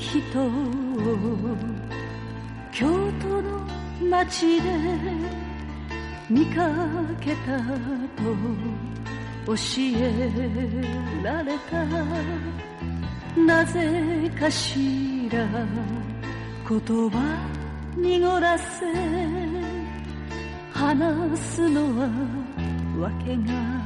人を京都の街で見かけたと教えられた。なぜかしら言葉濁らせ話すのはわけが